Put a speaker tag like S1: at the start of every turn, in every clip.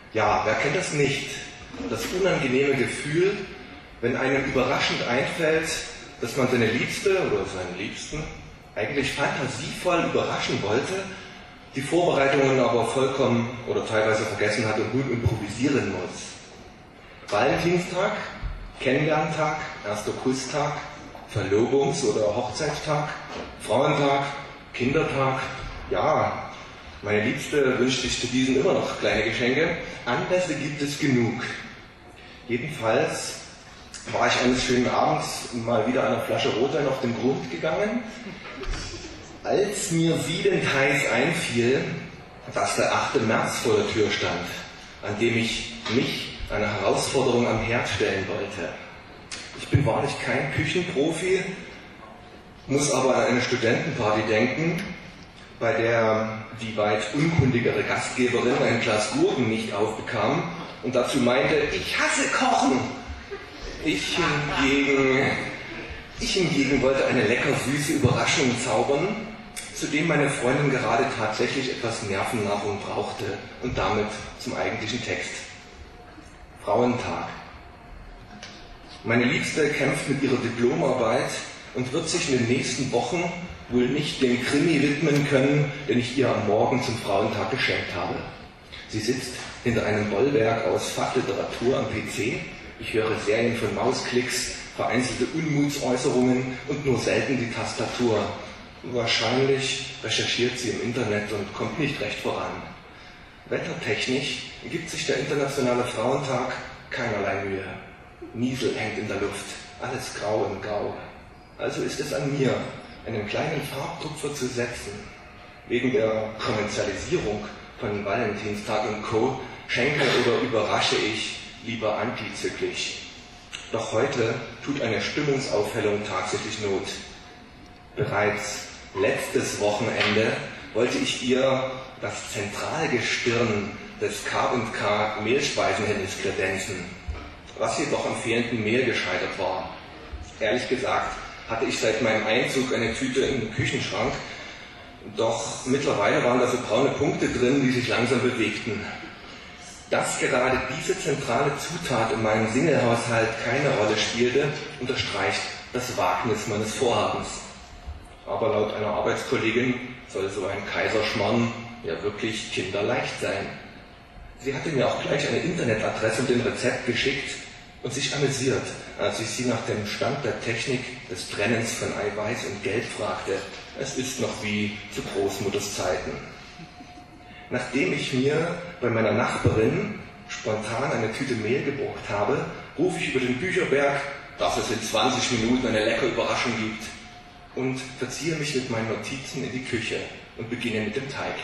S1: Ja, wer kennt das nicht? Das unangenehme Gefühl, wenn einem überraschend einfällt, dass man seine Liebste oder seinen Liebsten eigentlich fantasievoll überraschen wollte, die Vorbereitungen aber vollkommen oder teilweise vergessen hat und nun improvisieren muss. Valentinstag, Kennenlerntag, erster Kusstag, Verlobungs- oder Hochzeitstag, Frauentag, Kindertag. Ja, meine Liebste wünscht sich zu diesen immer noch kleine Geschenke. Anlässe gibt es genug. Jedenfalls war ich eines schönen Abends mal wieder einer Flasche Rotwein auf den Grund gegangen, als mir siedend heiß einfiel, dass der 8. März vor der Tür stand, an dem ich mich einer Herausforderung am Herd stellen wollte. Ich bin wahrlich kein Küchenprofi, muss aber an eine Studentenparty denken, bei der die weit unkundigere Gastgeberin ein Glas Gurken nicht aufbekam und dazu meinte, ich hasse Kochen. Ich hingegen wollte eine lecker süße Überraschung zaubern, zu dem meine Freundin gerade tatsächlich etwas Nervennahrung brauchte und damit zum eigentlichen Text. Frauentag. Meine Liebste kämpft mit ihrer Diplomarbeit und wird sich in den nächsten Wochen wohl nicht dem Krimi widmen können, den ich ihr am Morgen zum Frauentag geschenkt habe. Sie sitzt hinter einem Bollwerk aus Fachliteratur am PC. Ich höre Serien von Mausklicks, vereinzelte Unmutsäußerungen und nur selten die Tastatur. Wahrscheinlich recherchiert sie im Internet und kommt nicht recht voran. Wettertechnisch gibt sich der Internationale Frauentag keinerlei Mühe. Niesel hängt in der Luft, alles grau und grau. Also ist es an mir, einen kleinen Farbtupfer zu setzen. Wegen der Kommerzialisierung von Valentinstag und Co. schenke oder überrasche ich lieber antizyklisch. Doch heute tut eine Stimmungsaufhellung tatsächlich Not. Bereits letztes Wochenende wollte ich ihr das Zentralgestirn des K&K Mehlspeisenhimmels kredenzen, was jedoch am fehlenden Mehl gescheitert war. Ehrlich gesagt hatte ich seit meinem Einzug eine Tüte im Küchenschrank, doch mittlerweile waren da so braune Punkte drin, die sich langsam bewegten. Dass gerade diese zentrale Zutat in meinem Singlehaushalt keine Rolle spielte, unterstreicht das Wagnis meines Vorhabens. Aber laut einer Arbeitskollegin soll so ein Kaiserschmarrn ja wirklich kinderleicht sein. Sie hatte mir auch gleich eine Internetadresse und ein Rezept geschickt und sich amüsiert, als ich sie nach dem Stand der Technik des Trennens von Eiweiß und Gelb fragte. Es ist noch wie zu Großmutters Zeiten. Nachdem ich mir bei meiner Nachbarin spontan eine Tüte Mehl geborgt habe, rufe ich über den Bücherberg, dass es in 20 Minuten eine leckere Überraschung gibt, und verziehe mich mit meinen Notizen in die Küche und beginne mit dem Teig.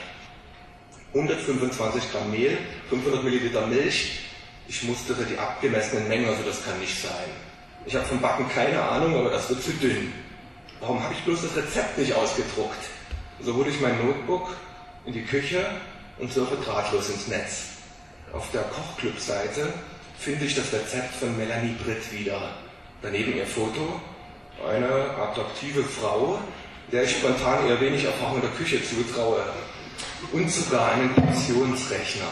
S1: 125 Gramm Mehl, 500 Milliliter Milch. Ich mustere die abgemessenen Mengen, also das kann nicht sein. Ich habe vom Backen keine Ahnung, aber das wird zu dünn. Warum habe ich bloß das Rezept nicht ausgedruckt? So hole ich mein Notebook in die Küche und surfe drahtlos ins Netz. Auf der Kochclub-Seite finde ich das Rezept von Melanie Britt wieder. Daneben ihr Foto, eine attraktive Frau, der ich spontan eher wenig Erfahrung in der Küche zutraue. Und sogar einen Portionsrechner.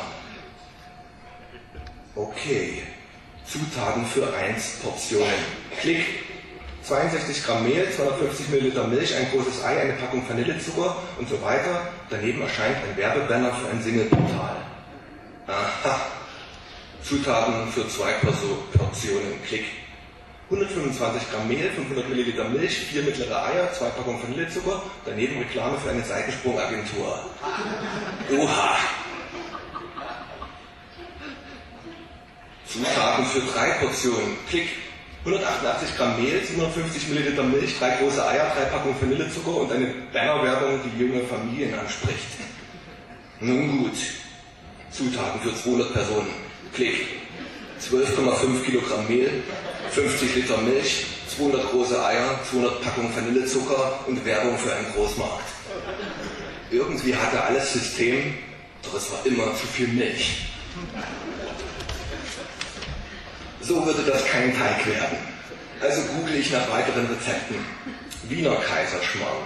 S1: Okay, Zutaten für 1 Portionen. Klick. 62 Gramm Mehl, 250 Milliliter Milch, ein großes Ei, eine Packung Vanillezucker und so weiter. Daneben erscheint ein Werbebanner für ein Single-Portal. Aha. Zutaten für 2 Portionen. Klick. 125 Gramm Mehl, 500 Milliliter Milch, 4 mittlere Eier, 2 Packungen Vanillezucker. Daneben Reklame für eine Seitensprungagentur. Oha. Zutaten für 3 Portionen. Klick. 188 Gramm Mehl, 750 Milliliter Milch, 3 große Eier, 3 Packungen Vanillezucker und eine Bannerwerbung, die junge Familien anspricht. Nun gut. Zutaten für 200 Personen. Klick. 12,5 Kilogramm Mehl, 50 Liter Milch, 200 große Eier, 200 Packungen Vanillezucker und Werbung für einen Großmarkt. Irgendwie hatte alles System, doch es war immer zu viel Milch. So würde das kein Teig werden. Also google ich nach weiteren Rezepten. Wiener Kaiserschmarrn,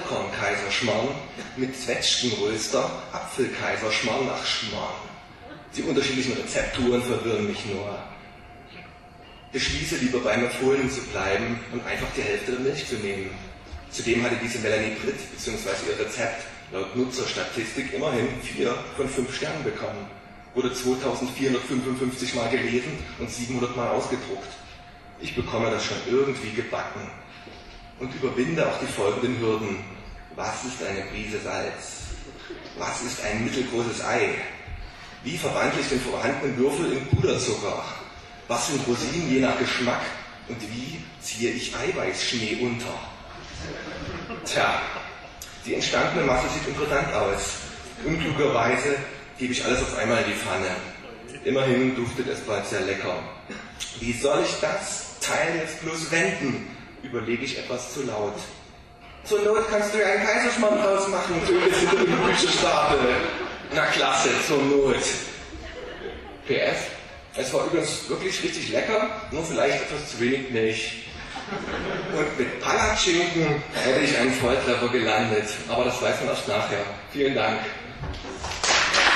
S1: Vollkorn-Kaiserschmarrn mit Zwetschgenröster, Apfelkaiserschmarrn nach Schmarrn. Die unterschiedlichen Rezepturen verwirren mich nur. Beschließe lieber beim Empfohlenen zu bleiben und einfach die Hälfte der Milch zu nehmen. Zudem hatte diese Melanie Britt bzw. ihr Rezept laut Nutzerstatistik immerhin 4 von 5 Sternen bekommen, wurde 2455 Mal gelesen und 700 Mal ausgedruckt. Ich bekomme das schon irgendwie gebacken und überwinde auch die folgenden Hürden. Was ist eine Prise Salz? Was ist ein mittelgroßes Ei? Wie verwandle ich den vorhandenen Würfel in Puderzucker? Was sind Rosinen je nach Geschmack? Und wie ziehe ich Eiweißschnee unter? Tja, die entstandene Masse sieht interessant aus. Unklugerweise gebe ich alles auf einmal in die Pfanne. Immerhin duftet es bald sehr lecker. Wie soll ich das Teil jetzt bloß wenden? Überlege ich etwas zu laut. Zur Not kannst du ja einen Kaiserschmarrn draus machen, so ein bisschen in die Küche stapel. Na klasse, zur Not. PS, es war übrigens wirklich richtig lecker, nur vielleicht etwas zu wenig Milch. Und mit Palatschinken hätte ich einen Volltreffer gelandet, aber das weiß man erst nachher. Vielen Dank.